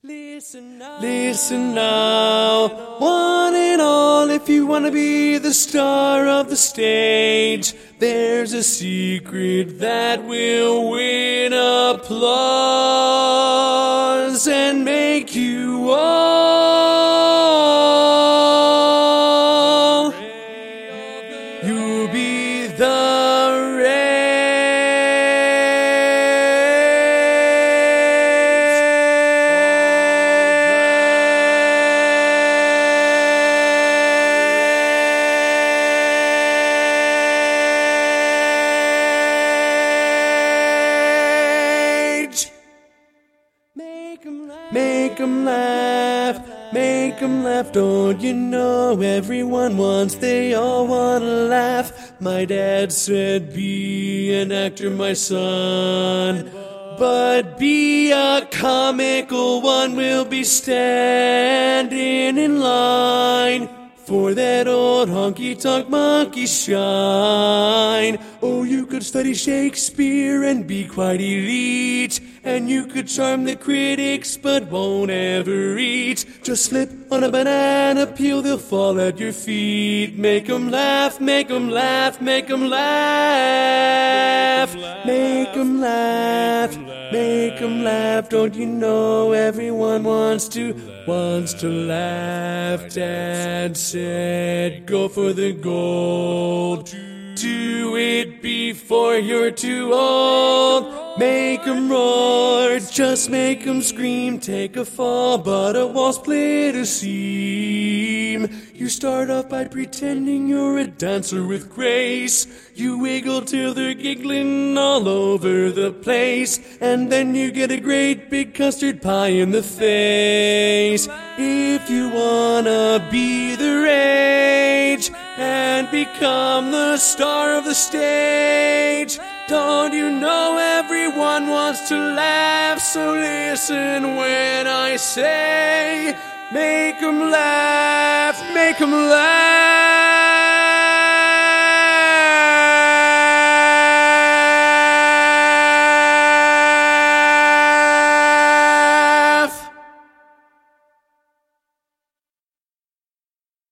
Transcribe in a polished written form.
Listen now, one and all, if you want to be the star of the stage, there's a secret that will win applause and make you all. You'll be the rage. Make 'em laugh, make 'em laugh, don't you know everyone wants, they all wanna laugh. My dad said, be an actor, my son, but be a comical one. We'll be standing in line for that old honky-tonk monkey shine. Oh, you could study Shakespeare and be quite elite, and you could charm the critics but won't ever eat. Just slip on a banana peel, they'll fall at your feet. Make 'em laugh, make 'em laugh, make 'em laugh. Make 'em laugh, make 'em laugh. Don't you know everyone wants to laugh. Dad said, go for the gold. Do it before you're too old. Make 'em roar, just make 'em scream. Take a fall, but it won't split a seam. You start off by pretending you're a dancer with grace. You wiggle till they're giggling all over the place, and then you get a great big custard pie in the face. If you wanna be the rage and become the star of the stage, don't you know everyone wants to laugh? So listen when I say, make 'em laugh, make 'em laugh.